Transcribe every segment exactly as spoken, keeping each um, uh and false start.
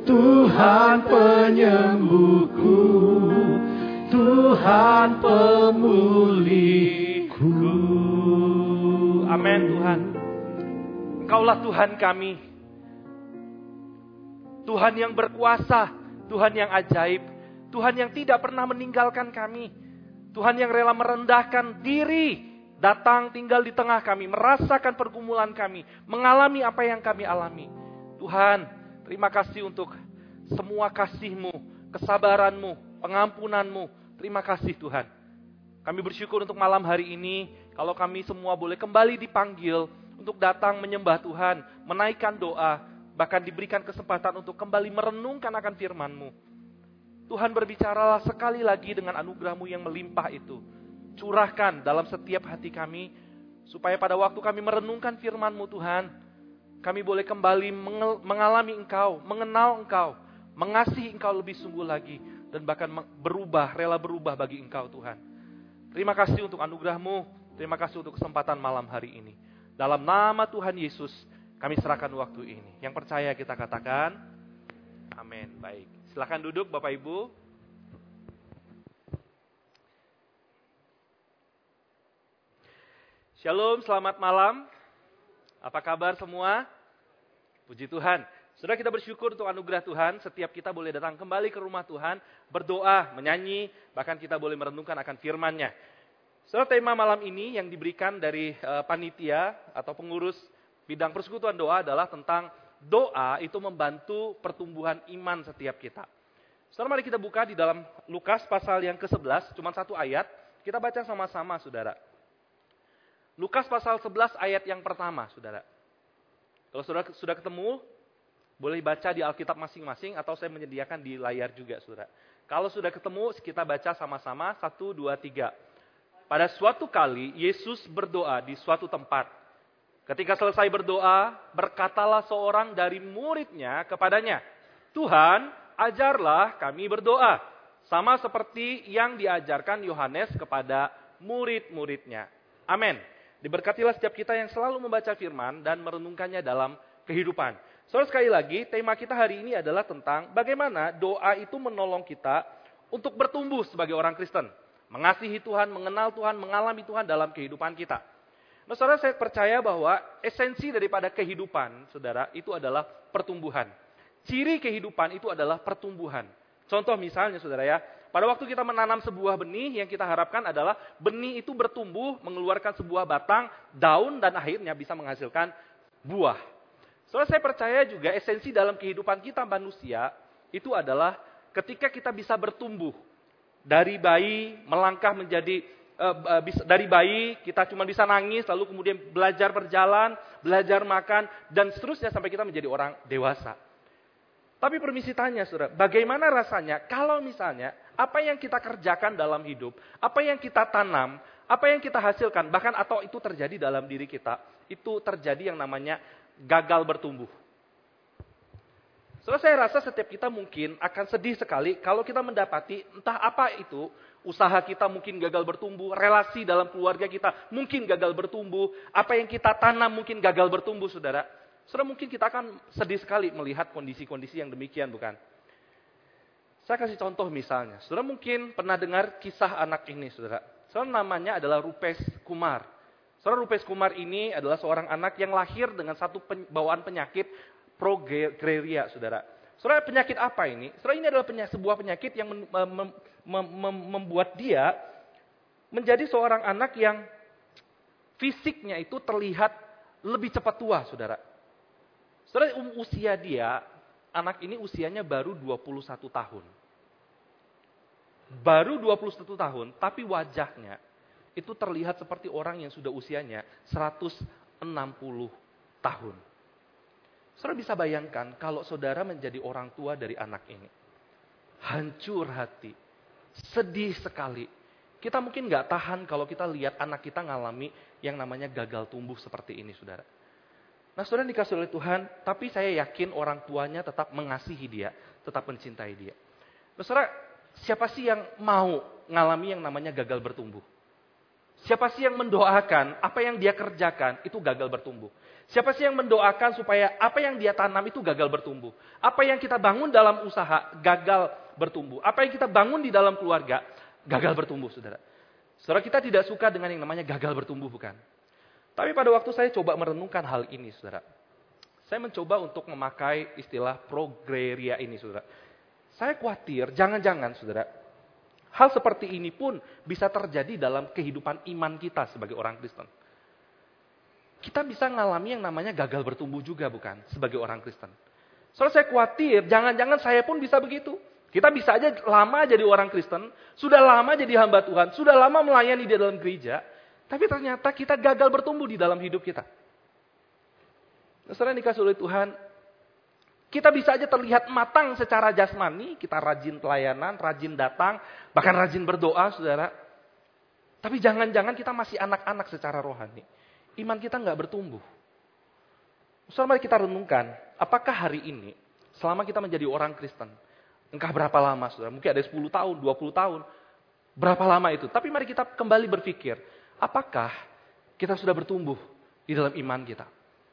Tuhan penyembuhku, Tuhan pemulihku. Amin Tuhan. Engkaulah Tuhan kami. Tuhan yang berkuasa, Tuhan yang ajaib, Tuhan yang tidak pernah meninggalkan kami. Tuhan yang rela merendahkan diri, datang tinggal di tengah kami, merasakan pergumulan kami, mengalami apa yang kami alami. Tuhan, terima kasih untuk semua kasih-Mu, kesabaran-Mu, pengampunan-Mu. Terima kasih Tuhan. Kami bersyukur untuk malam hari ini, kalau kami semua boleh kembali dipanggil untuk datang menyembah Tuhan, menaikkan doa, bahkan diberikan kesempatan untuk kembali merenungkan akan firman-Mu. Tuhan, berbicaralah sekali lagi dengan anugerah-Mu yang melimpah itu. Curahkan dalam setiap hati kami, supaya pada waktu kami merenungkan firman-Mu Tuhan, kami boleh kembali mengalami Engkau, mengenal Engkau, mengasihi Engkau lebih sungguh lagi, dan bahkan berubah, rela berubah bagi Engkau Tuhan. Terima kasih untuk anugerah-Mu, terima kasih untuk kesempatan malam hari ini. Dalam nama Tuhan Yesus, kami serahkan waktu ini. Yang percaya kita katakan, amin. Baik, silakan duduk Bapak Ibu. Shalom, selamat malam. Apa kabar semua? Puji Tuhan. Saudara, kita bersyukur untuk anugerah Tuhan. Setiap kita boleh datang kembali ke rumah Tuhan, berdoa, menyanyi, bahkan kita boleh merenungkan akan firman-Nya. Saudara, tema malam ini yang diberikan dari uh, panitia atau pengurus bidang persekutuan doa adalah tentang doa itu membantu pertumbuhan iman setiap kita. Saudara, mari kita buka di dalam Lukas pasal yang ke sebelas, cuma satu ayat. Kita baca sama-sama, saudara. Lukas pasal sebelas ayat yang pertama, saudara. Kalau saudara sudah ketemu, boleh baca di Alkitab masing-masing atau saya menyediakan di layar juga, saudara. Kalau sudah ketemu, kita baca sama-sama, satu, dua, tiga. Pada suatu kali, Yesus berdoa di suatu tempat. Ketika selesai berdoa, berkatalah seorang dari murid-Nya kepadanya, Tuhan, ajarlah kami berdoa, sama seperti yang diajarkan Yohanes kepada murid-murid-Nya. Amin. Diberkatilah setiap kita yang selalu membaca firman dan merenungkannya dalam kehidupan. Saudara, sekali lagi, tema kita hari ini adalah tentang bagaimana doa itu menolong kita untuk bertumbuh sebagai orang Kristen. Mengasihi Tuhan, mengenal Tuhan, mengalami Tuhan dalam kehidupan kita. Nah, saudara, saya percaya bahwa esensi daripada kehidupan, saudara, itu adalah pertumbuhan. Ciri kehidupan itu adalah pertumbuhan. Contoh misalnya, saudara ya, pada waktu kita menanam sebuah benih, yang kita harapkan adalah benih itu bertumbuh, mengeluarkan sebuah batang, daun, dan akhirnya bisa menghasilkan buah. Soalnya saya percaya juga esensi dalam kehidupan kita manusia, itu adalah ketika kita bisa bertumbuh. Dari bayi, melangkah menjadi, uh, dari bayi kita cuma bisa nangis, lalu kemudian belajar berjalan, belajar makan, dan seterusnya sampai kita menjadi orang dewasa. Tapi permisi tanya, saudara, bagaimana rasanya kalau misalnya apa yang kita kerjakan dalam hidup, apa yang kita tanam, apa yang kita hasilkan, bahkan atau itu terjadi dalam diri kita, itu terjadi yang namanya gagal bertumbuh. Saudara, saya rasa setiap kita mungkin akan sedih sekali kalau kita mendapati entah apa itu, usaha kita mungkin gagal bertumbuh, relasi dalam keluarga kita mungkin gagal bertumbuh, apa yang kita tanam mungkin gagal bertumbuh, saudara. Saudara, mungkin kita akan sedih sekali melihat kondisi-kondisi yang demikian, bukan? Saya kasih contoh misalnya. Saudara mungkin pernah dengar kisah anak ini, saudara. Saudara, namanya adalah Rupesh Kumar. Saudara, Rupesh Kumar ini adalah seorang anak yang lahir dengan satu pen, bawaan penyakit progeria, saudara. Saudara, penyakit apa ini? Saudara, ini adalah penyakit, sebuah penyakit yang mem, mem, mem, mem, membuat dia menjadi seorang anak yang fisiknya itu terlihat lebih cepat tua, saudara. Saudara, usia dia, anak ini usianya baru dua puluh satu tahun. Baru dua puluh satu tahun, tapi wajahnya itu terlihat seperti orang yang sudah usianya seratus enam puluh tahun. Saudara bisa bayangkan kalau saudara menjadi orang tua dari anak ini. Hancur hati, sedih sekali. Kita mungkin gak tahan kalau kita lihat anak kita ngalami yang namanya gagal tumbuh seperti ini, saudara. Nah, saudara dikasih oleh Tuhan, tapi saya yakin orang tuanya tetap mengasihi dia, tetap mencintai dia. Nah, saudara, siapa sih yang mau ngalami yang namanya gagal bertumbuh? Siapa sih yang mendoakan apa yang dia kerjakan itu gagal bertumbuh? Siapa sih yang mendoakan supaya apa yang dia tanam itu gagal bertumbuh? Apa yang kita bangun dalam usaha gagal bertumbuh? Apa yang kita bangun di dalam keluarga gagal bertumbuh, saudara? Saudara, kita tidak suka dengan yang namanya gagal bertumbuh, bukan? Tapi pada waktu saya coba merenungkan hal ini, saudara, saya mencoba untuk memakai istilah progeria ini, saudara. Saya khawatir, jangan-jangan, saudara, hal seperti ini pun bisa terjadi dalam kehidupan iman kita sebagai orang Kristen. Kita bisa mengalami yang namanya gagal bertumbuh juga, bukan? Sebagai orang Kristen. Soalnya saya khawatir, jangan-jangan saya pun bisa begitu. Kita bisa aja lama jadi orang Kristen, sudah lama jadi hamba Tuhan, sudah lama melayani di dalam gereja, tapi ternyata kita gagal bertumbuh di dalam hidup kita. Saudara dikasih oleh Tuhan, kita bisa aja terlihat matang secara jasmani, kita rajin pelayanan, rajin datang, bahkan rajin berdoa, saudara. Tapi jangan-jangan kita masih anak-anak secara rohani. Iman kita nggak bertumbuh. Saudara, mari kita renungkan, apakah hari ini, selama kita menjadi orang Kristen, entah berapa lama, saudara, mungkin ada sepuluh tahun, dua puluh tahun, berapa lama itu. Tapi mari kita kembali berpikir, apakah kita sudah bertumbuh di dalam iman kita?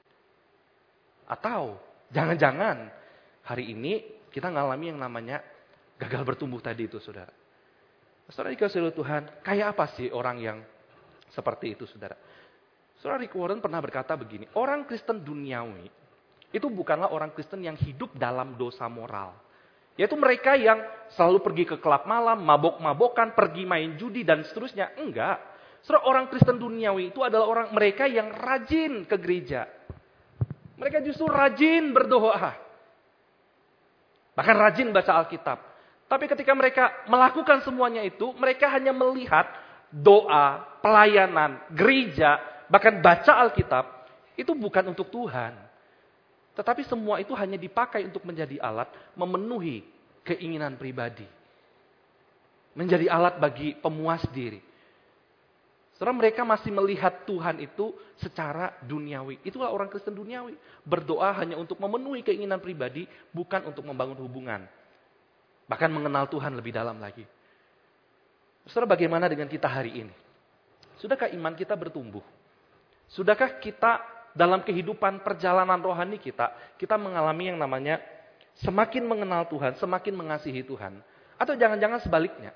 Atau jangan-jangan hari ini kita ngalami yang namanya gagal bertumbuh tadi itu, saudara. Saudara dikasih oleh Tuhan, kayak apa sih orang yang seperti itu, saudara? Saudara, Rick Warren pernah berkata begini, orang Kristen duniawi itu bukanlah orang Kristen yang hidup dalam dosa moral. Yaitu mereka yang selalu pergi ke klub malam, mabok-mabokan, pergi main judi dan seterusnya. Enggak. Saudara, orang Kristen duniawi itu adalah orang mereka yang rajin ke gereja. Mereka justru rajin berdoa. Bahkan rajin baca Alkitab. Tapi ketika mereka melakukan semuanya itu, mereka hanya melihat doa, pelayanan, gereja, bahkan baca Alkitab, itu bukan untuk Tuhan. Tetapi semua itu hanya dipakai untuk menjadi alat memenuhi keinginan pribadi. Menjadi alat bagi pemuas diri. Saudara, mereka masih melihat Tuhan itu secara duniawi. Itulah orang Kristen duniawi. Berdoa hanya untuk memenuhi keinginan pribadi, bukan untuk membangun hubungan. Bahkan mengenal Tuhan lebih dalam lagi. Saudara, bagaimana dengan kita hari ini? Sudahkah iman kita bertumbuh? Sudahkah kita dalam kehidupan perjalanan rohani kita, kita mengalami yang namanya semakin mengenal Tuhan, semakin mengasihi Tuhan? Atau jangan-jangan sebaliknya?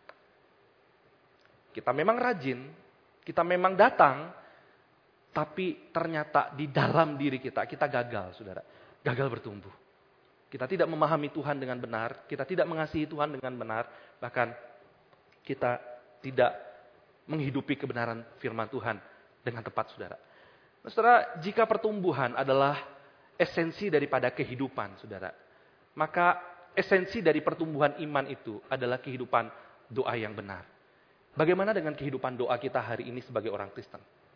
Kita memang rajin, kita memang datang, tapi ternyata di dalam diri kita, kita gagal, saudara. Gagal bertumbuh. Kita tidak memahami Tuhan dengan benar, kita tidak mengasihi Tuhan dengan benar, bahkan kita tidak menghidupi kebenaran firman Tuhan dengan tepat, saudara. Nah, saudara, jika pertumbuhan adalah esensi daripada kehidupan, saudara, maka esensi dari pertumbuhan iman itu adalah kehidupan doa yang benar. Bagaimana dengan kehidupan doa kita hari ini sebagai orang Kristen?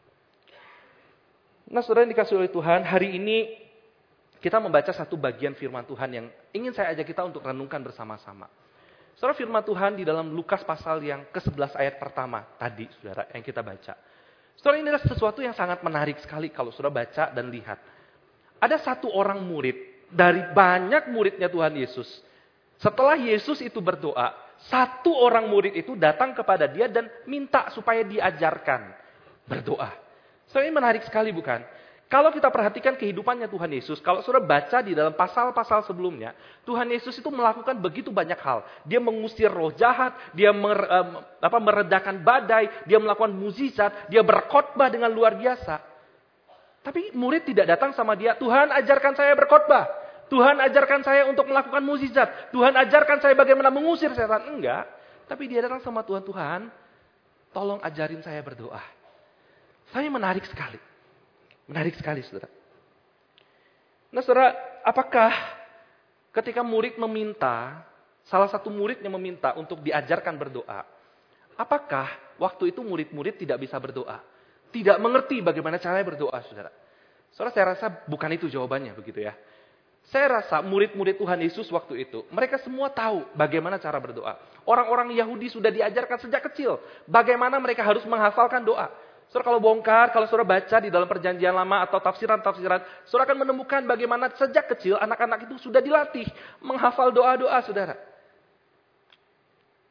Nah, saudara yang dikasih oleh Tuhan, hari ini kita membaca satu bagian firman Tuhan yang ingin saya ajak kita untuk renungkan bersama-sama. Saudara, firman Tuhan di dalam Lukas pasal yang ke sebelas ayat pertama tadi, saudara, yang kita baca. Saudara, ini adalah sesuatu yang sangat menarik sekali kalau saudara baca dan lihat. Ada satu orang murid dari banyak muridnya Tuhan Yesus. Setelah Yesus itu berdoa, satu orang murid itu datang kepada dia dan minta supaya diajarkan berdoa. So, ini menarik sekali, bukan? Kalau kita perhatikan kehidupannya Tuhan Yesus, kalau saudara baca di dalam pasal-pasal sebelumnya, Tuhan Yesus itu melakukan begitu banyak hal. Dia mengusir roh jahat, dia mer, um, apa, meredakan badai, dia melakukan mukjizat, dia berkhotbah dengan luar biasa. Tapi murid tidak datang sama dia, Tuhan ajarkan saya berkhotbah. Tuhan ajarkan saya untuk melakukan mukjizat. Tuhan ajarkan saya bagaimana mengusir setan. Enggak. Tapi dia datang sama Tuhan, Tuhan, tolong ajarin saya berdoa. Saya menarik sekali. Menarik sekali, saudara. Nah, saudara, apakah ketika murid meminta, salah satu muridnya meminta untuk diajarkan berdoa, apakah waktu itu murid-murid tidak bisa berdoa? Tidak mengerti bagaimana caranya berdoa, saudara? Saudara, saya rasa bukan itu jawabannya, begitu ya. Saya rasa murid-murid Tuhan Yesus waktu itu, mereka semua tahu bagaimana cara berdoa. Orang-orang Yahudi sudah diajarkan sejak kecil bagaimana mereka harus menghafalkan doa. Saudara, kalau bongkar, kalau saudara baca di dalam perjanjian lama atau tafsiran-tafsiran, saudara akan menemukan bagaimana sejak kecil anak-anak itu sudah dilatih menghafal doa-doa, saudara.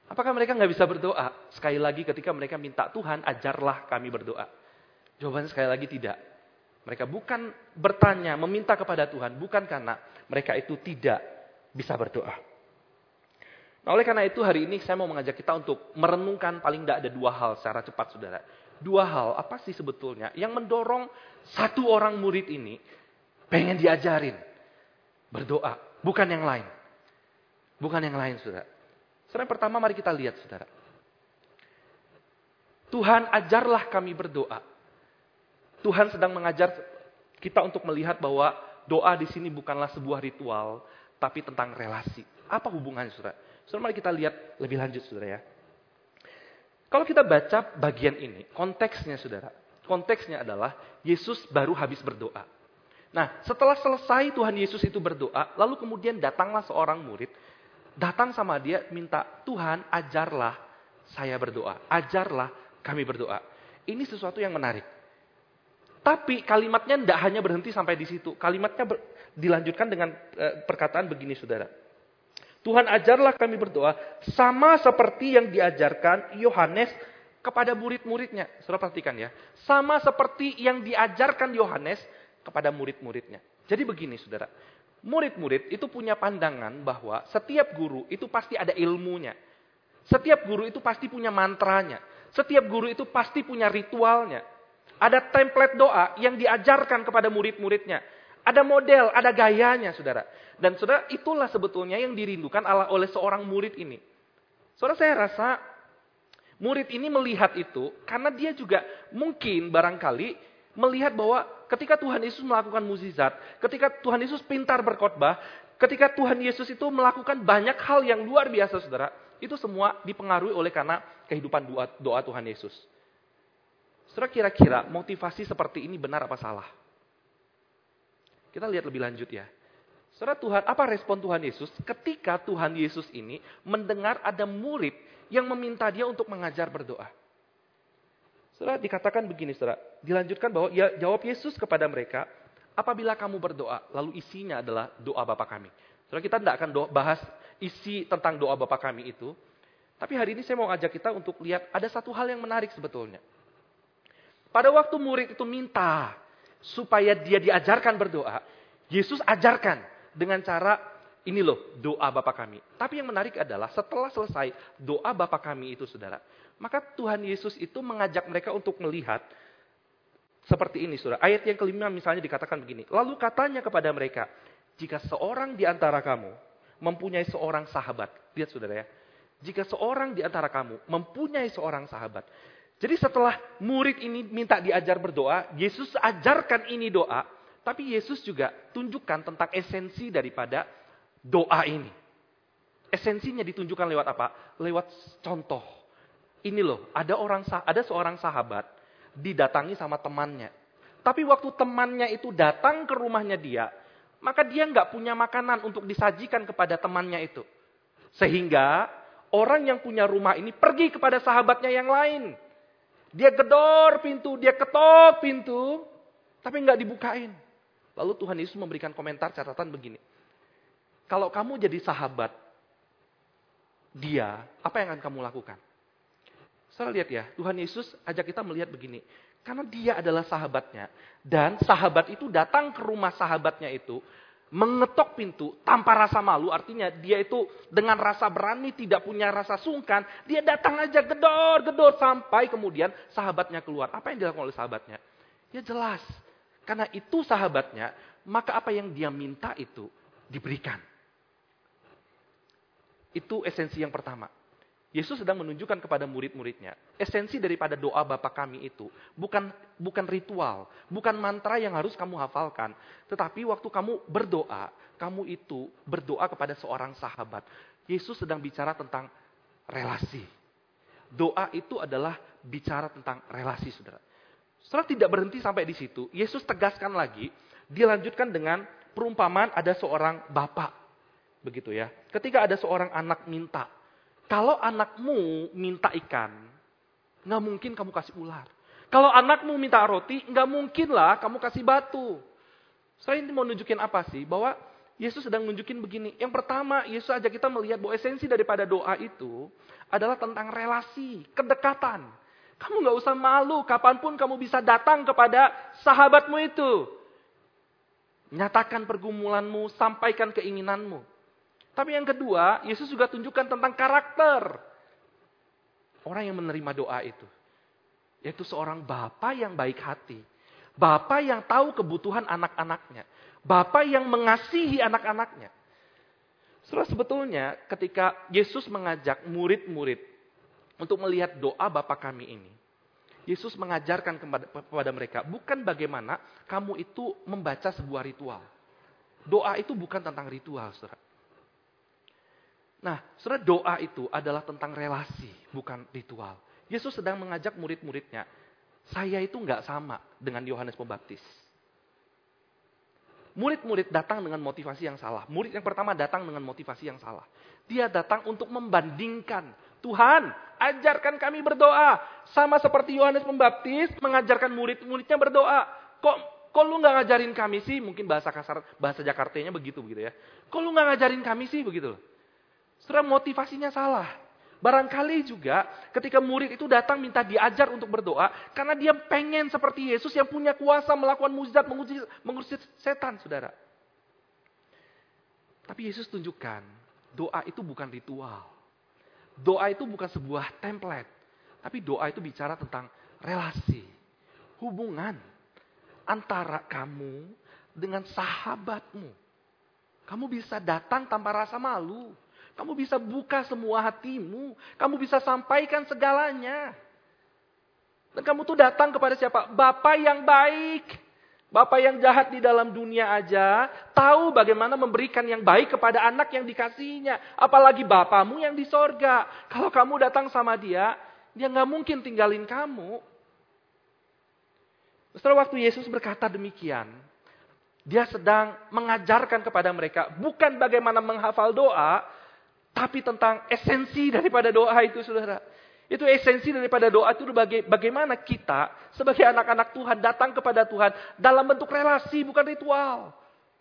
Apakah mereka nggak bisa berdoa? Sekali lagi ketika mereka minta Tuhan, ajarlah kami berdoa. Jawabannya sekali lagi tidak. Mereka bukan bertanya, meminta kepada Tuhan, bukan karena mereka itu tidak bisa berdoa. Nah, oleh karena itu hari ini saya mau mengajak kita untuk merenungkan paling tidak ada dua hal secara cepat, saudara. Dua hal, apa sih sebetulnya yang mendorong satu orang murid ini pengen diajarin berdoa, bukan yang lain. Bukan yang lain, saudara. Saudara, pertama mari kita lihat, saudara. Tuhan, ajarlah kami berdoa. Tuhan sedang mengajar kita untuk melihat bahwa doa di sini bukanlah sebuah ritual, tapi tentang relasi. Apa hubungannya, saudara? Saudara, mari kita lihat lebih lanjut, saudara ya. Kalau kita baca bagian ini, konteksnya, saudara. Konteksnya adalah Yesus baru habis berdoa. Nah, setelah selesai Tuhan Yesus itu berdoa, lalu kemudian datanglah seorang murid, datang sama dia minta, Tuhan ajarlah saya berdoa. Ajarlah kami berdoa. Ini sesuatu yang menarik. Tapi kalimatnya tidak hanya berhenti sampai di situ. Kalimatnya ber, dilanjutkan dengan e, perkataan begini, saudara. Tuhan ajarlah kami berdoa sama seperti yang diajarkan Yohanes kepada murid-muridnya. Saudara perhatikan ya. Sama seperti yang diajarkan Yohanes kepada murid-muridnya. Jadi begini, saudara. Murid-murid itu punya pandangan bahwa setiap guru itu pasti ada ilmunya. Setiap guru itu pasti punya mantranya. Setiap guru itu pasti punya ritualnya. Ada template doa yang diajarkan kepada murid-muridnya. Ada model, ada gayanya, saudara. Dan saudara, itulah sebetulnya yang dirindukan oleh seorang murid ini. Saudara, saya rasa murid ini melihat itu karena dia juga mungkin barangkali melihat bahwa ketika Tuhan Yesus melakukan mukjizat, ketika Tuhan Yesus pintar berkhotbah, ketika Tuhan Yesus itu melakukan banyak hal yang luar biasa, saudara, itu semua dipengaruhi oleh karena kehidupan doa, doa Tuhan Yesus. Saudara, kira-kira motivasi seperti ini benar apa salah? Kita lihat lebih lanjut ya. Saudara, Tuhan, apa respon Tuhan Yesus ketika Tuhan Yesus ini mendengar ada murid yang meminta dia untuk mengajar berdoa? Saudara, dikatakan begini, saudara. Dilanjutkan bahwa ya, jawab Yesus kepada mereka, apabila kamu berdoa, lalu isinya adalah doa Bapa kami. Saudara, kita tidak akan doa, bahas isi tentang doa Bapa kami itu. Tapi hari ini saya mau ajak kita untuk lihat ada satu hal yang menarik sebetulnya. Pada waktu murid itu minta supaya dia diajarkan berdoa, Yesus ajarkan dengan cara ini loh, doa Bapa kami. Tapi yang menarik adalah setelah selesai doa Bapa kami itu, saudara, maka Tuhan Yesus itu mengajak mereka untuk melihat seperti ini, saudara. Ayat yang kelima misalnya dikatakan begini, lalu katanya kepada mereka, jika seorang di antara kamu mempunyai seorang sahabat, lihat saudara ya, jika seorang di antara kamu mempunyai seorang sahabat. Jadi setelah murid ini minta diajar berdoa, Yesus ajarkan ini doa, tapi Yesus juga tunjukkan tentang esensi daripada doa ini. Esensinya ditunjukkan lewat apa? Lewat contoh. Ini loh, ada orang ada seorang sahabat didatangi sama temannya. Tapi waktu temannya itu datang ke rumahnya dia, maka dia nggak punya makanan untuk disajikan kepada temannya itu. Sehingga orang yang punya rumah ini pergi kepada sahabatnya yang lain. Dia gedor pintu, dia ketok pintu, tapi nggak dibukain. Lalu Tuhan Yesus memberikan komentar catatan begini. Kalau kamu jadi sahabat dia, apa yang akan kamu lakukan? Saudara lihat ya, Tuhan Yesus ajak kita melihat begini. Karena dia adalah sahabatnya. Dan sahabat itu datang ke rumah sahabatnya itu, mengetok pintu tanpa rasa malu. Artinya dia itu dengan rasa berani, tidak punya rasa sungkan. Dia datang aja gedor-gedor sampai kemudian sahabatnya keluar. Apa yang dilakukan oleh sahabatnya? Ya jelas. Karena itu sahabatnya, maka apa yang dia minta itu diberikan. Itu esensi yang pertama. Yesus sedang menunjukkan kepada murid-muridnya, esensi daripada doa Bapa kami itu bukan bukan ritual, bukan mantra yang harus kamu hafalkan, tetapi waktu kamu berdoa, kamu itu berdoa kepada seorang sahabat. Yesus sedang bicara tentang relasi. Doa itu adalah bicara tentang relasi, saudara. Saudara, tidak berhenti sampai di situ. Yesus tegaskan lagi, dilanjutkan dengan perumpamaan ada seorang bapak. Begitu ya. Ketika ada seorang anak minta, kalau anakmu minta ikan, nggak mungkin kamu kasih ular. Kalau anakmu minta roti, nggak mungkin lah kamu kasih batu. Saya ini mau nunjukin apa sih? Bahwa Yesus sedang nunjukin begini. Yang pertama, Yesus ajak kita melihat bahwa esensi daripada doa itu adalah tentang relasi, kedekatan. Kamu gak usah malu, kapanpun kamu bisa datang kepada sahabatmu itu. Nyatakan pergumulanmu, sampaikan keinginanmu. Tapi yang kedua, Yesus juga tunjukkan tentang karakter orang yang menerima doa itu. Yaitu seorang bapa yang baik hati. Bapa yang tahu kebutuhan anak-anaknya. Bapa yang mengasihi anak-anaknya. Saudara, sebetulnya ketika Yesus mengajak murid-murid untuk melihat doa Bapa kami ini, Yesus mengajarkan kepada, kepada mereka, bukan bagaimana kamu itu membaca sebuah ritual. Doa itu bukan tentang ritual, saudara. Nah, saudara, doa itu adalah tentang relasi, bukan ritual. Yesus sedang mengajak murid-muridnya, saya itu nggak sama dengan Yohanes Pembaptis. Murid-murid datang dengan motivasi yang salah. Murid yang pertama datang dengan motivasi yang salah. Dia datang untuk membandingkan. Tuhan, ajarkan kami berdoa. Sama seperti Yohanes Pembaptis mengajarkan murid-muridnya berdoa. Kok kok lu gak ngajarin kami sih? Mungkin bahasa kasar, bahasa Jakartanya begitu begitu ya. Kok lu gak ngajarin kami sih? Begitu loh. Setelah motivasinya salah. Barangkali juga ketika murid itu datang minta diajar untuk berdoa, karena dia pengen seperti Yesus yang punya kuasa melakukan mukjizat, mengusir setan, saudara. Tapi Yesus tunjukkan, doa itu bukan ritual. Doa itu bukan sebuah template. Tapi doa itu bicara tentang relasi, hubungan antara kamu dengan sahabatmu. Kamu bisa datang tanpa rasa malu. Kamu bisa buka semua hatimu. Kamu bisa sampaikan segalanya. Dan kamu tuh datang kepada siapa? Bapa yang baik. Bapa yang jahat di dalam dunia aja tahu bagaimana memberikan yang baik kepada anak yang dikasihinya. Apalagi Bapamu yang di sorga. Kalau kamu datang sama dia, dia gak mungkin tinggalin kamu. Setelah waktu Yesus berkata demikian, dia sedang mengajarkan kepada mereka bukan bagaimana menghafal doa, tapi tentang esensi daripada doa itu, saudara. Itu esensi daripada doa itu baga- bagaimana kita sebagai anak-anak Tuhan datang kepada Tuhan dalam bentuk relasi, bukan ritual.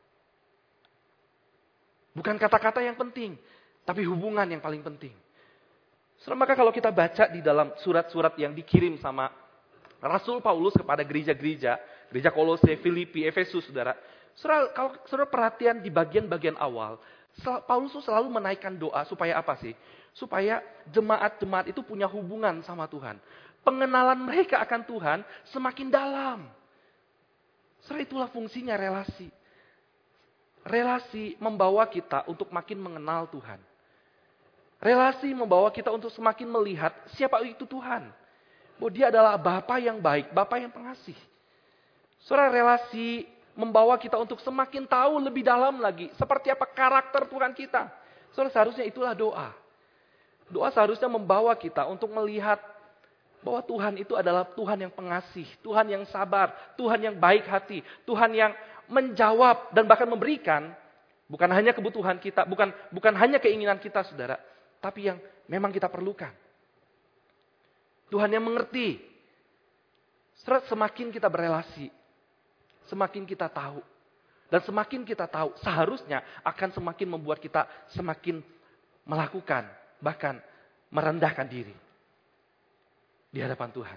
Bukan kata-kata yang penting, tapi hubungan yang paling penting. Saudara, maka kalau kita baca di dalam surat-surat yang dikirim sama Rasul Paulus kepada gereja-gereja, gereja Kolose, Filipi, Efesus, saudara. Saudara, kalau saudara perhatian di bagian-bagian awal, Paulus itu selalu menaikkan doa supaya apa sih? Supaya jemaat-jemaat itu punya hubungan sama Tuhan. Pengenalan mereka akan Tuhan semakin dalam. Saudara, itulah fungsinya relasi. Relasi membawa kita untuk makin mengenal Tuhan. Relasi membawa kita untuk semakin melihat siapa itu Tuhan. Bahwa dia adalah Bapa yang baik, Bapa yang pengasih. Saudara, relasi membawa kita untuk semakin tahu lebih dalam lagi seperti apa karakter Tuhan kita. Saudara, seharusnya itulah doa. Doa seharusnya membawa kita untuk melihat bahwa Tuhan itu adalah Tuhan yang pengasih, Tuhan yang sabar, Tuhan yang baik hati, Tuhan yang menjawab dan bahkan memberikan bukan hanya kebutuhan kita, bukan bukan hanya keinginan kita, saudara, tapi yang memang kita perlukan. Tuhan yang mengerti. Saudara, semakin kita berelasi, semakin kita tahu. Dan semakin kita tahu, seharusnya akan semakin membuat kita semakin melakukan, bahkan merendahkan diri di hadapan Tuhan.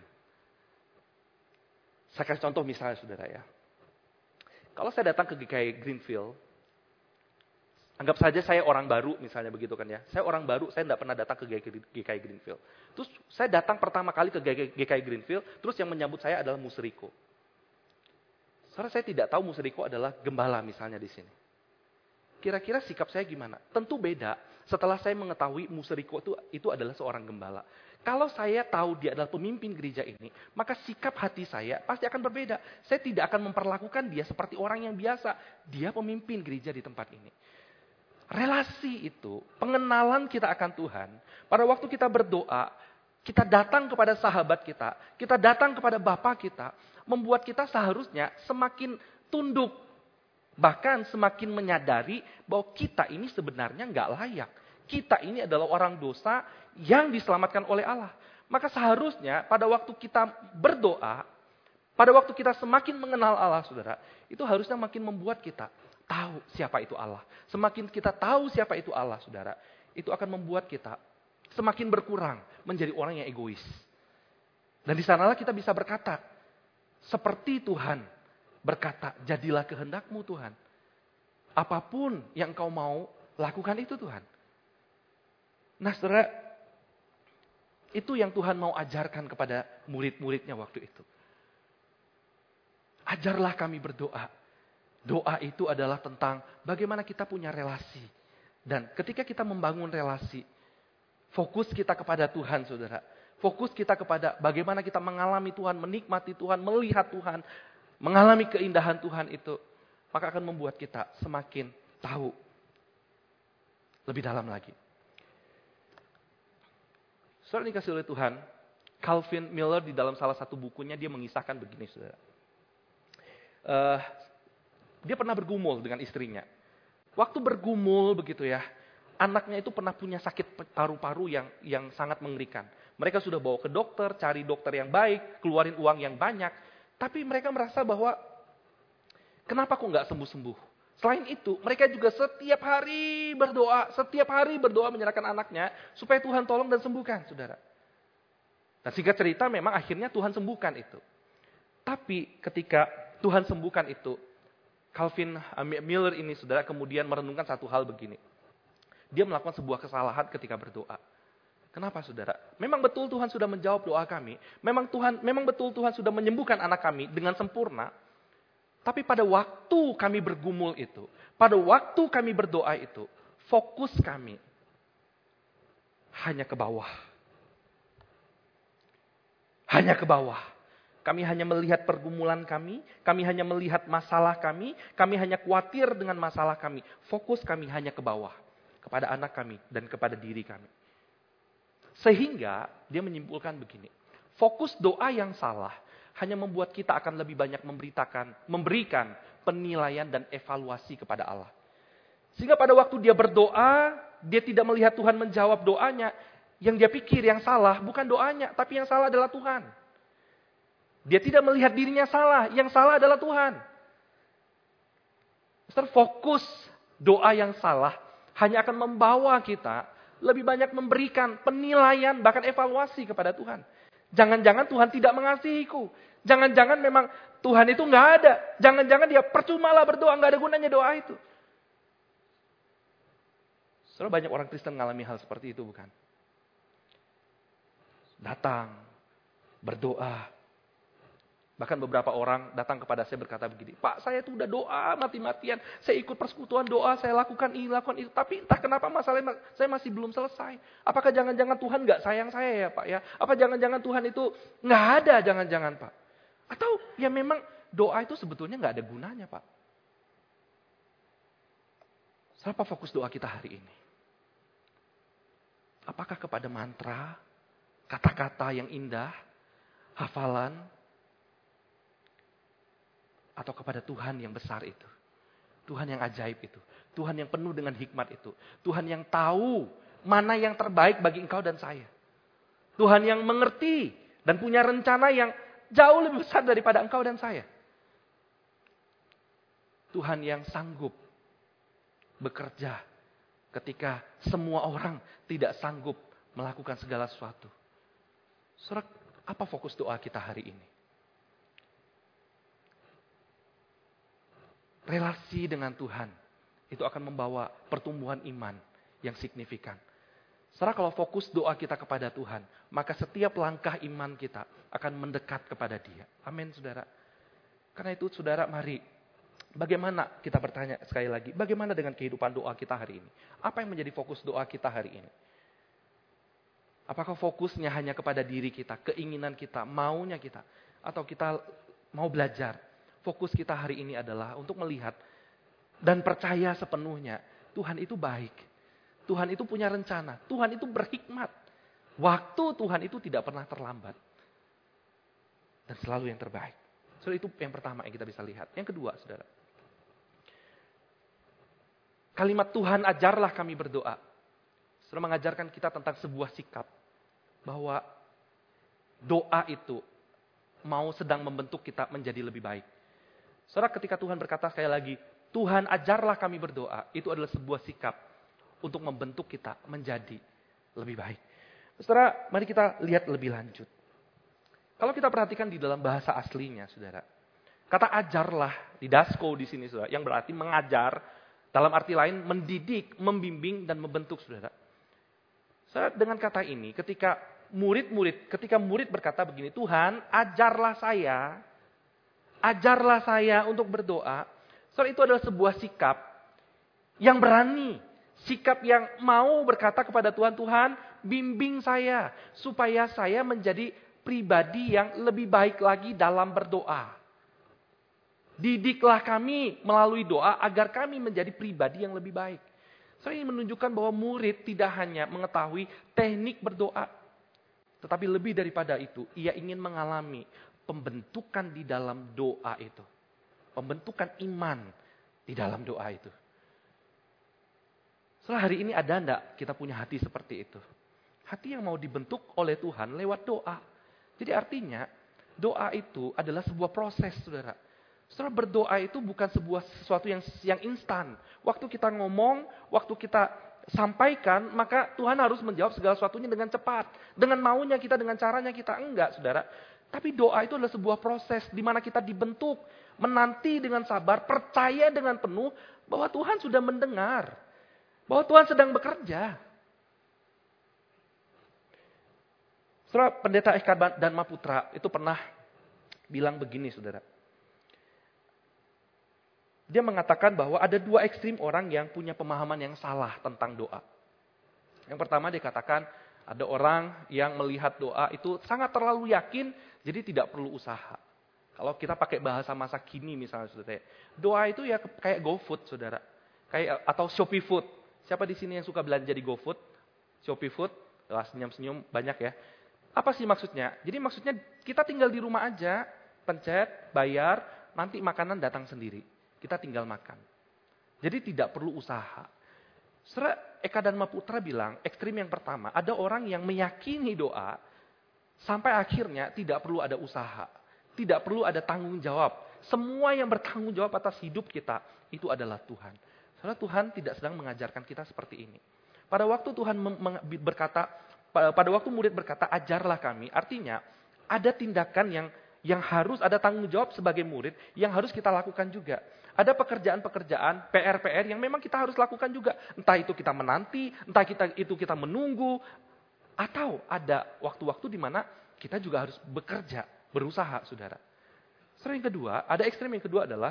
Saya kasih contoh misalnya, saudara ya. Kalau saya datang ke G K I Greenfield, anggap saja saya orang baru misalnya begitu kan ya. Saya orang baru, saya tidak pernah datang ke G K I Greenfield. Terus saya datang pertama kali ke G K I Greenfield, terus yang menyambut saya adalah Musriko. Karena saya tidak tahu Musriko adalah gembala misalnya di sini. Kira-kira sikap saya gimana? Tentu beda setelah saya mengetahui Musriko itu, itu adalah seorang gembala. Kalau saya tahu dia adalah pemimpin gereja ini, maka sikap hati saya pasti akan berbeda. Saya tidak akan memperlakukan dia seperti orang yang biasa. Dia pemimpin gereja di tempat ini. Relasi itu, pengenalan kita akan Tuhan. Pada waktu kita berdoa, kita datang kepada sahabat kita, kita datang kepada Bapa kita, membuat kita seharusnya semakin tunduk. Bahkan semakin menyadari bahwa kita ini sebenarnya nggak layak. Kita ini adalah orang dosa yang diselamatkan oleh Allah. Maka seharusnya pada waktu kita berdoa, pada waktu kita semakin mengenal Allah, saudara, itu harusnya makin membuat kita tahu siapa itu Allah. Semakin kita tahu siapa itu Allah, saudara, itu akan membuat kita semakin berkurang menjadi orang yang egois. Dan di sanalah kita bisa berkata, seperti Tuhan berkata, jadilah kehendakmu Tuhan. Apapun yang kau mau, lakukan itu Tuhan. Nah saudara, itu yang Tuhan mau ajarkan kepada murid-muridnya waktu itu. Ajarlah kami berdoa. Doa itu adalah tentang bagaimana kita punya relasi. Dan ketika kita membangun relasi, fokus kita kepada Tuhan, saudara. Fokus kita kepada bagaimana kita mengalami Tuhan, menikmati Tuhan, melihat Tuhan, mengalami keindahan Tuhan itu. Maka akan membuat kita semakin tahu lebih dalam lagi. Saudara dikasih oleh Tuhan, Calvin Miller di dalam salah satu bukunya dia mengisahkan begini, saudara. Uh, dia pernah bergumul dengan istrinya. Waktu bergumul begitu ya, anaknya itu pernah punya sakit paru-paru yang yang sangat mengerikan. Mereka sudah bawa ke dokter, cari dokter yang baik, keluarin uang yang banyak. Tapi mereka merasa bahwa, kenapa kok nggak sembuh-sembuh? Selain itu, mereka juga setiap hari berdoa, setiap hari berdoa menyerahkan anaknya, supaya Tuhan tolong dan sembuhkan, saudara. Dan singkat cerita, memang akhirnya Tuhan sembuhkan itu. Tapi ketika Tuhan sembuhkan itu, Calvin Miller ini, saudara, kemudian merenungkan satu hal begini. Dia melakukan sebuah kesalahan ketika berdoa. Kenapa, saudara? Memang betul Tuhan sudah menjawab doa kami. Memang Tuhan, memang betul Tuhan sudah menyembuhkan anak kami dengan sempurna. Tapi pada waktu kami bergumul itu, pada waktu kami berdoa itu, fokus kami hanya ke bawah. Hanya ke bawah. Kami hanya melihat pergumulan kami, kami hanya melihat masalah kami, kami hanya khawatir dengan masalah kami. Fokus kami hanya ke bawah, kepada anak kami dan kepada diri kami. Sehingga dia menyimpulkan begini, fokus doa yang salah hanya membuat kita akan lebih banyak memberitakan, memberikan penilaian dan evaluasi kepada Allah. Sehingga pada waktu dia berdoa, dia tidak melihat Tuhan menjawab doanya. Yang dia pikir yang salah bukan doanya, tapi yang salah adalah Tuhan. Dia tidak melihat dirinya salah, yang salah adalah Tuhan. Terfokus doa yang salah hanya akan membawa kita lebih banyak memberikan penilaian, bahkan evaluasi kepada Tuhan. Jangan-jangan Tuhan tidak mengasihiku. Jangan-jangan memang Tuhan itu nggak ada. Jangan-jangan dia percumalah berdoa, nggak ada gunanya doa itu. Soalnya banyak orang Kristen mengalami hal seperti itu, bukan? Datang, berdoa. Bahkan beberapa orang datang kepada saya berkata begini, Pak, saya tuh udah doa mati-matian. Saya ikut persekutuan doa, saya lakukan ini, lakukan itu. Tapi entah kenapa masalahnya saya masih belum selesai. Apakah jangan-jangan Tuhan gak sayang saya ya Pak ya? Apa jangan-jangan Tuhan itu gak ada jangan-jangan Pak? Atau ya memang doa itu sebetulnya gak ada gunanya Pak? Siapa fokus doa kita hari ini? Apakah kepada mantra, kata-kata yang indah, hafalan, atau kepada Tuhan yang besar itu. Tuhan yang ajaib itu. Tuhan yang penuh dengan hikmat itu. Tuhan yang tahu mana yang terbaik bagi engkau dan saya. Tuhan yang mengerti dan punya rencana yang jauh lebih besar daripada engkau dan saya. Tuhan yang sanggup bekerja ketika semua orang tidak sanggup melakukan segala sesuatu. Saudara, apa fokus doa kita hari ini? Relasi dengan Tuhan itu akan membawa pertumbuhan iman yang signifikan. Saudara, kalau fokus doa kita kepada Tuhan, maka setiap langkah iman kita akan mendekat kepada Dia. Amin, saudara. Karena itu, saudara, mari, bagaimana kita bertanya sekali lagi, bagaimana dengan kehidupan doa kita hari ini? Apa yang menjadi fokus doa kita hari ini? Apakah fokusnya hanya kepada diri kita, keinginan kita, maunya kita, atau kita mau belajar? Fokus kita hari ini adalah untuk melihat dan percaya sepenuhnya Tuhan itu baik. Tuhan itu punya rencana. Tuhan itu berhikmat. Waktu Tuhan itu tidak pernah terlambat. Dan selalu yang terbaik. So, itu yang pertama yang kita bisa lihat. Yang kedua, saudara. Kalimat Tuhan ajarlah kami berdoa. Saudara mengajarkan kita tentang sebuah sikap. Bahwa doa itu mau sedang membentuk kita menjadi lebih baik. Saudara, ketika Tuhan berkata sekali lagi, Tuhan ajarlah kami berdoa, itu adalah sebuah sikap untuk membentuk kita menjadi lebih baik. Saudara, mari kita lihat lebih lanjut. Kalau kita perhatikan di dalam bahasa aslinya, saudara, kata ajarlah, didasko di sini, saudara, yang berarti mengajar, dalam arti lain mendidik, membimbing, dan membentuk, saudara. Saudara, dengan kata ini, ketika murid-murid, ketika murid berkata begini, Tuhan, ajarlah saya, ajarlah saya untuk berdoa, saudara, itu adalah sebuah sikap yang berani, sikap yang mau berkata kepada Tuhan, Tuhan, bimbing saya, supaya saya menjadi pribadi yang lebih baik lagi dalam berdoa. Didiklah kami melalui doa agar kami menjadi pribadi yang lebih baik. Saya ingin menunjukkan bahwa murid tidak hanya mengetahui teknik berdoa, tetapi lebih daripada itu, ia ingin mengalami pembentukan di dalam doa itu. Pembentukan iman di dalam doa itu. Setelah hari ini ada enggak kita punya hati seperti itu? Hati yang mau dibentuk oleh Tuhan lewat doa. Jadi artinya doa itu adalah sebuah proses, saudara. Saudara, berdoa itu bukan sebuah sesuatu yang yang instan. Waktu kita ngomong, waktu kita sampaikan, maka Tuhan harus menjawab segala sesuatunya dengan cepat. Dengan maunya kita, dengan caranya kita. Enggak, saudara. Tapi doa itu adalah sebuah proses di mana kita dibentuk. Menanti dengan sabar, percaya dengan penuh bahwa Tuhan sudah mendengar. Bahwa Tuhan sedang bekerja. Saudara, Pendeta Eka Dharma Putra itu pernah bilang begini, saudara. Dia mengatakan bahwa ada dua ekstrim orang yang punya pemahaman yang salah tentang doa. Yang pertama dia katakan, ada orang yang melihat doa itu sangat terlalu yakin, jadi tidak perlu usaha. Kalau kita pakai bahasa masa kini misalnya, saudara, doa itu ya kayak GoFood, saudara. Kayak atau Shopee Food. Siapa di sini yang suka belanja di GoFood? Shopee Food? Wah, senyum-senyum banyak ya. Apa sih maksudnya? Jadi maksudnya kita tinggal di rumah aja, pencet, bayar, nanti makanan datang sendiri. Kita tinggal makan. Jadi tidak perlu usaha. Saudara, Eka Dharma Putra bilang, ekstrim yang pertama, ada orang yang meyakini doa, sampai akhirnya tidak perlu ada usaha. Tidak perlu ada tanggung jawab. Semua yang bertanggung jawab atas hidup kita, itu adalah Tuhan. Saudara, Tuhan tidak sedang mengajarkan kita seperti ini. Pada waktu Tuhan berkata, pada waktu murid berkata, ajarlah kami, artinya ada tindakan yang yang harus ada tanggung jawab sebagai murid, yang harus kita lakukan juga. Ada pekerjaan-pekerjaan, P R-P R yang memang kita harus lakukan juga. Entah itu kita menanti, entah kita itu kita menunggu, atau ada waktu-waktu di mana kita juga harus bekerja, berusaha, saudara. Saudara, yang kedua, ada ekstrem yang kedua adalah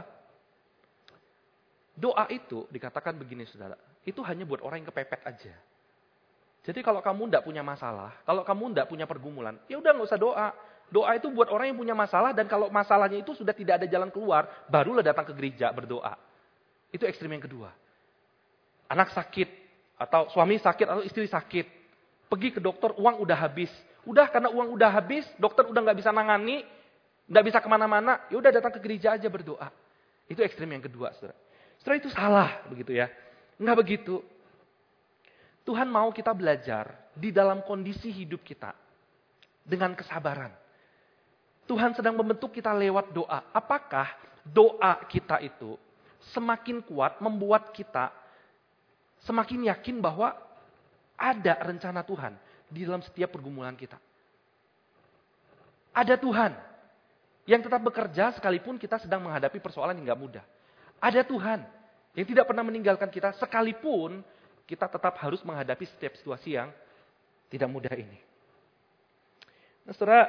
doa itu dikatakan begini, saudara. Itu hanya buat orang yang kepepet aja. Jadi kalau kamu tidak punya masalah, kalau kamu tidak punya pergumulan, ya udah nggak usah doa. Doa itu buat orang yang punya masalah, dan kalau masalahnya itu sudah tidak ada jalan keluar, barulah datang ke gereja berdoa. Itu ekstrem yang kedua. Anak sakit, atau suami sakit, atau istri sakit. Pergi ke dokter, uang udah habis. Udah karena uang udah habis, dokter udah nggak bisa nangani, nggak bisa kemana-mana, ya udah datang ke gereja aja berdoa. Itu ekstrem yang kedua, saudara. Saudara, itu salah, begitu ya. Nggak begitu. Tuhan mau kita belajar di dalam kondisi hidup kita dengan kesabaran. Tuhan sedang membentuk kita lewat doa. Apakah doa kita itu semakin kuat membuat kita semakin yakin bahwa ada rencana Tuhan di dalam setiap pergumulan kita? Ada Tuhan yang tetap bekerja sekalipun kita sedang menghadapi persoalan yang gak mudah. Ada Tuhan yang tidak pernah meninggalkan kita sekalipun kita tetap harus menghadapi setiap situasi yang tidak mudah ini. Nah, saudara,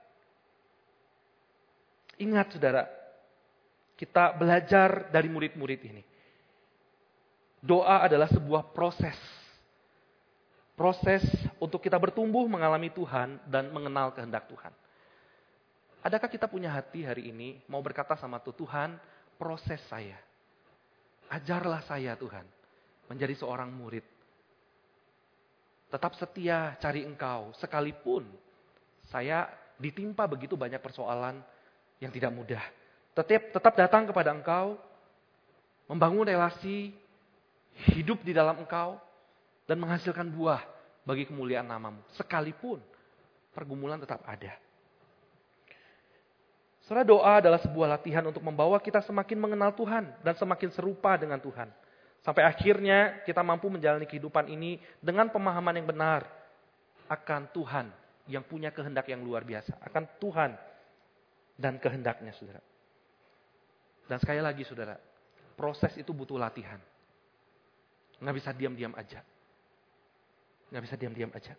ingat saudara, kita belajar dari murid-murid ini. Doa adalah sebuah proses. Proses untuk kita bertumbuh mengalami Tuhan dan mengenal kehendak Tuhan. Adakah kita punya hati hari ini mau berkata sama Tuhan, Tuhan, proses saya. Ajarlah saya Tuhan, menjadi seorang murid. Tetap setia cari Engkau, sekalipun saya ditimpa begitu banyak persoalan yang tidak mudah. Tetap, tetap datang kepada Engkau, membangun relasi, hidup di dalam Engkau, dan menghasilkan buah bagi kemuliaan nama-Mu. Sekalipun pergumulan tetap ada. Saudara, doa adalah sebuah latihan untuk membawa kita semakin mengenal Tuhan dan semakin serupa dengan Tuhan. Sampai akhirnya kita mampu menjalani kehidupan ini dengan pemahaman yang benar akan Tuhan yang punya kehendak yang luar biasa. Akan Tuhan dan kehendaknya, saudara. Dan sekali lagi, saudara, proses itu butuh latihan. Nggak bisa diam-diam aja. Nggak bisa diam-diam aja.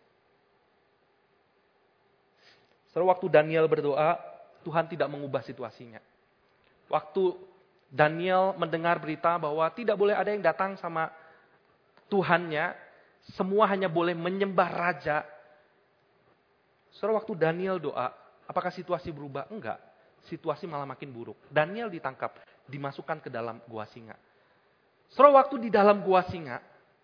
Saudara, waktu Daniel berdoa, Tuhan tidak mengubah situasinya. Waktu Daniel mendengar berita bahwa tidak boleh ada yang datang sama Tuhannya, semua hanya boleh menyembah raja. Saudara, waktu Daniel doa, apakah situasi berubah? Enggak. Situasi malah makin buruk. Daniel ditangkap, dimasukkan ke dalam gua singa. Saudara, waktu di dalam gua singa,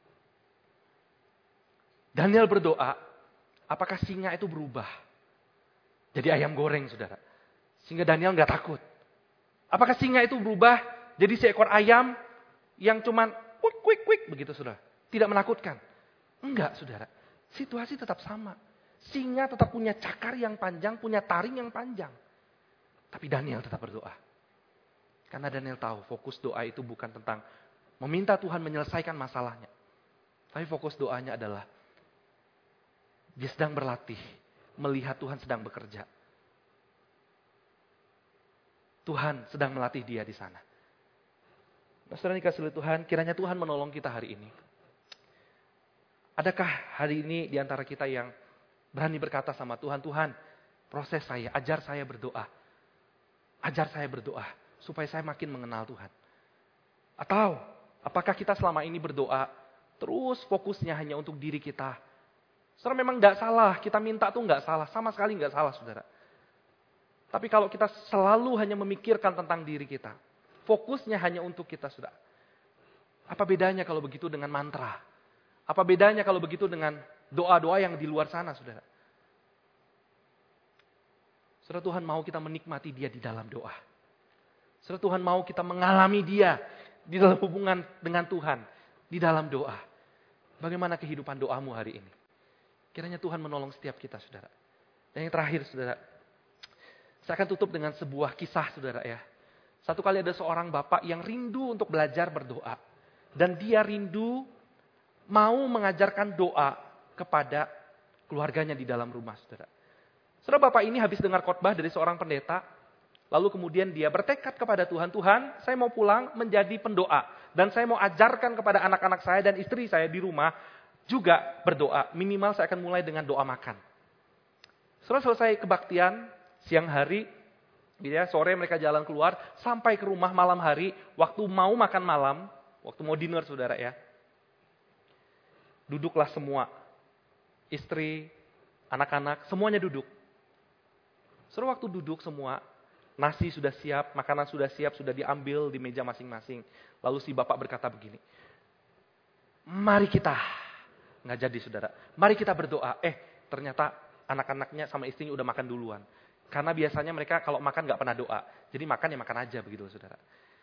Daniel berdoa, apakah singa itu berubah? Jadi ayam goreng, saudara. Sehingga Daniel nggak takut. Apakah singa itu berubah jadi seekor ayam yang cuman kuik kuik kuik begitu, saudara? Tidak menakutkan. Enggak, saudara. Situasi tetap sama. Singa tetap punya cakar yang panjang, punya taring yang panjang. Tapi Daniel tetap berdoa. Karena Daniel tahu fokus doa itu bukan tentang meminta Tuhan menyelesaikan masalahnya. Tapi fokus doanya adalah dia sedang berlatih, melihat Tuhan sedang bekerja. Tuhan sedang melatih dia di sana. Nah, saudara dikasih oleh Tuhan, kiranya Tuhan menolong kita hari ini. Adakah hari ini di antara kita yang berani berkata sama Tuhan, Tuhan, proses saya, ajar saya berdoa. Ajar saya berdoa, supaya saya makin mengenal Tuhan. Atau, apakah kita selama ini berdoa, terus fokusnya hanya untuk diri kita. Saudara, memang tidak salah, kita minta tuh nggak salah, sama sekali nggak salah, saudara. Tapi kalau kita selalu hanya memikirkan tentang diri kita, fokusnya hanya untuk kita, saudara. Apa bedanya kalau begitu dengan mantra? Apa bedanya kalau begitu dengan doa-doa yang di luar sana, saudara? Saudara, Tuhan mau kita menikmati dia di dalam doa. Saudara, Tuhan mau kita mengalami dia di dalam hubungan dengan Tuhan, di dalam doa. Bagaimana kehidupan doamu hari ini? Kiranya Tuhan menolong setiap kita, saudara. Dan yang terakhir, saudara, saya akan tutup dengan sebuah kisah, saudara ya. Satu kali ada seorang bapak yang rindu untuk belajar berdoa. Dan dia rindu mau mengajarkan doa kepada keluarganya di dalam rumah, saudara. Saudara, bapak ini habis dengar khotbah dari seorang pendeta. Lalu kemudian dia bertekad kepada Tuhan. Tuhan, saya mau pulang menjadi pendoa. Dan saya mau ajarkan kepada anak-anak saya dan istri saya di rumah juga berdoa. Minimal saya akan mulai dengan doa makan. Setelah selesai kebaktian, siang hari, ya, sore mereka jalan keluar, sampai ke rumah malam hari, waktu mau makan malam, waktu mau dinner, saudara ya. Duduklah semua, istri, anak-anak, semuanya duduk. Setelah waktu duduk semua, nasi sudah siap, makanan sudah siap, sudah diambil di meja masing-masing. Lalu si bapak berkata begini, mari kita, nggak jadi, saudara, mari kita berdoa. Eh, ternyata anak-anaknya sama istrinya udah makan duluan. Karena biasanya mereka kalau makan nggak pernah doa. Jadi makan ya makan aja begitu, saudara.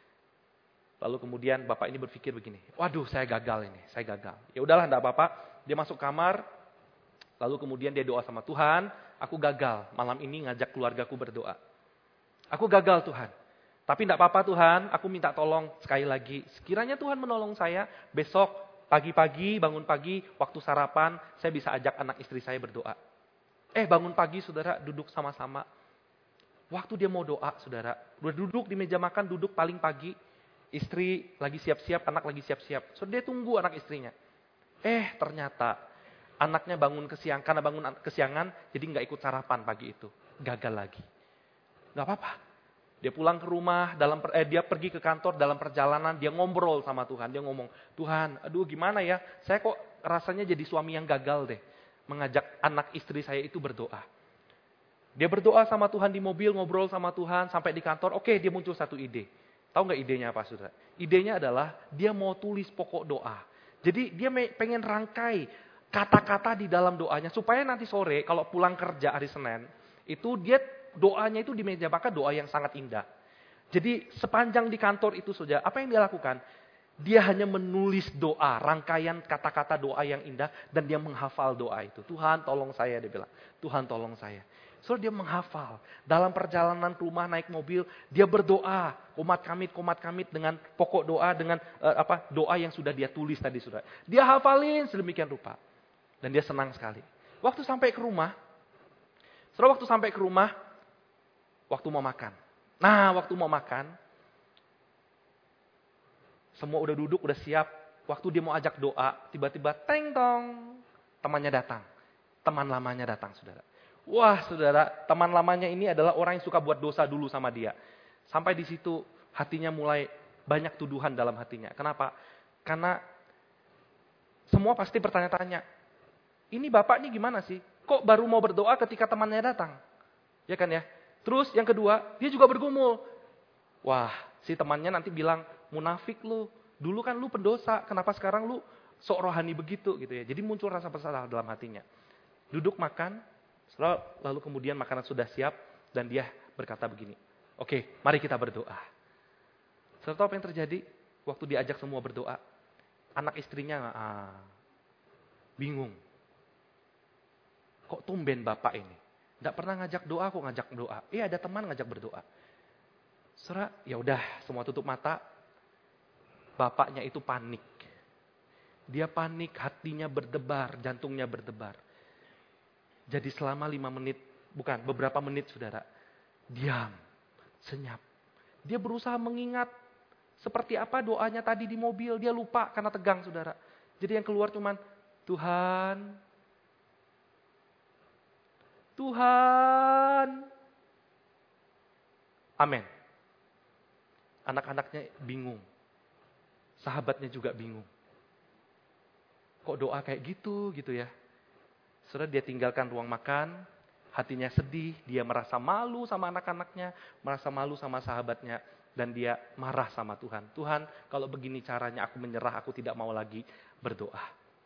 Lalu kemudian bapak ini berpikir begini, waduh, saya gagal ini, saya gagal. Ya udahlah, enggak apa-apa. Dia masuk kamar, lalu kemudian dia doa sama Tuhan, aku gagal malam ini ngajak keluargaku berdoa. Aku gagal, Tuhan. Tapi enggak apa-apa, Tuhan, aku minta tolong sekali lagi. Sekiranya Tuhan menolong saya, besok pagi-pagi, bangun pagi, waktu sarapan, saya bisa ajak anak istri saya berdoa. Eh, bangun pagi, saudara, duduk sama-sama. Waktu dia mau doa, saudara, udah duduk di meja makan, duduk paling pagi. Istri lagi siap-siap, anak lagi siap-siap. So, dia tunggu anak istrinya. Eh, ternyata anaknya bangun kesiangan, karena bangun kesiangan, jadi nggak ikut sarapan pagi itu. Gagal lagi. Nggak apa-apa. Dia pulang ke rumah, dalam eh, dia pergi ke kantor, dalam perjalanan, dia ngobrol sama Tuhan. Dia ngomong, Tuhan, aduh gimana ya, saya kok rasanya jadi suami yang gagal deh. Mengajak anak istri saya itu berdoa. Dia berdoa sama Tuhan di mobil, ngobrol sama Tuhan, sampai di kantor, oke, dia muncul satu ide. Tahu nggak idenya apa, saudara? Idenya adalah dia mau tulis pokok doa. Jadi dia pengen rangkai kata-kata di dalam doanya supaya nanti sore kalau pulang kerja hari Senin itu dia doanya itu di meja makan doa yang sangat indah. Jadi sepanjang di kantor itu, saudara, apa yang dia lakukan? Dia hanya menulis doa, rangkaian kata-kata doa yang indah dan dia menghafal doa itu. Tuhan tolong saya, dia bilang. Tuhan tolong saya. Saudara, dia menghafal. Dalam perjalanan ke rumah naik mobil, dia berdoa. Komat kamit, komat kamit dengan pokok doa, dengan uh, apa doa yang sudah dia tulis tadi, saudara. Dia hafalin sedemikian rupa. Dan dia senang sekali. Waktu sampai ke rumah, saudara, waktu sampai ke rumah, waktu mau makan. Nah, waktu mau makan, semua udah duduk, udah siap. Waktu dia mau ajak doa, tiba-tiba teng tong, temannya datang. Teman lamanya datang, saudara. Wah, saudara, teman lamanya ini adalah orang yang suka buat dosa dulu sama dia. Sampai di situ hatinya mulai banyak tuduhan dalam hatinya. Kenapa? Karena semua pasti bertanya-tanya, ini bapak ini gimana sih? Kok baru mau berdoa ketika temannya datang? Ya kan ya? Terus yang kedua, dia juga bergumul. Wah, si temannya nanti bilang, munafik lu. Dulu kan lu pendosa, kenapa sekarang lu sok rohani begitu gitu ya. Jadi muncul rasa bersalah dalam hatinya. Duduk makan, lalu kemudian makanan sudah siap dan dia berkata begini, oke, mari kita berdoa. Saudara tahu apa yang terjadi? Waktu diajak semua berdoa, anak istrinya ah, bingung. Kok tumben bapak ini? Tidak pernah ngajak doa, kok ngajak doa. Eh ada teman ngajak berdoa. Saudara, ya udah semua tutup mata. Bapaknya itu panik. Dia panik, hatinya berdebar, jantungnya berdebar. Jadi selama lima menit, bukan beberapa menit saudara, diam, senyap. Dia berusaha mengingat seperti apa doanya tadi di mobil, dia lupa karena tegang saudara. Jadi yang keluar cuman, Tuhan, Tuhan, amin. Anak-anaknya bingung, sahabatnya juga bingung. Kok doa kayak gitu, gitu ya. Saudara, dia tinggalkan ruang makan, hatinya sedih, dia merasa malu sama anak-anaknya, merasa malu sama sahabatnya, dan dia marah sama Tuhan. Tuhan, kalau begini caranya aku menyerah, aku tidak mau lagi berdoa.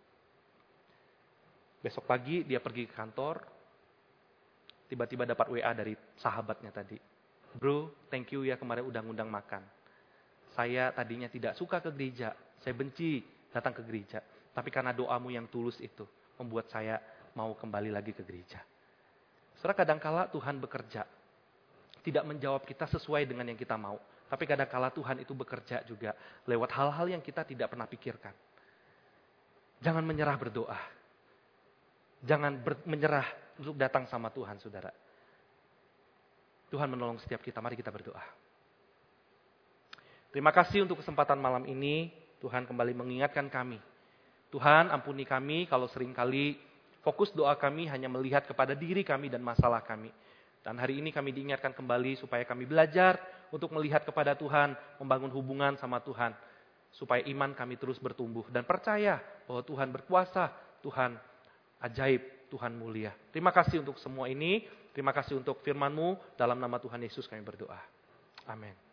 Besok pagi dia pergi ke kantor, tiba-tiba dapat W A dari sahabatnya tadi. Bro, thank you ya kemarin udah ngundang makan. Saya tadinya tidak suka ke gereja, saya benci datang ke gereja. Tapi karena doamu yang tulus itu, membuat saya mau kembali lagi ke gereja. Saudara, kadangkala Tuhan bekerja. Tidak menjawab kita sesuai dengan yang kita mau. Tapi kadangkala Tuhan itu bekerja juga lewat hal-hal yang kita tidak pernah pikirkan. Jangan menyerah berdoa. Jangan ber- menyerah untuk datang sama Tuhan, saudara. Tuhan menolong setiap kita. Mari kita berdoa. Terima kasih untuk kesempatan malam ini. Tuhan kembali mengingatkan kami. Tuhan, ampuni kami kalau seringkali fokus doa kami hanya melihat kepada diri kami dan masalah kami. Dan hari ini kami diingatkan kembali supaya kami belajar untuk melihat kepada Tuhan, membangun hubungan sama Tuhan. Supaya iman kami terus bertumbuh dan percaya bahwa Tuhan berkuasa, Tuhan ajaib, Tuhan mulia. Terima kasih untuk semua ini, terima kasih untuk firman-Mu, dalam nama Tuhan Yesus kami berdoa. Amin.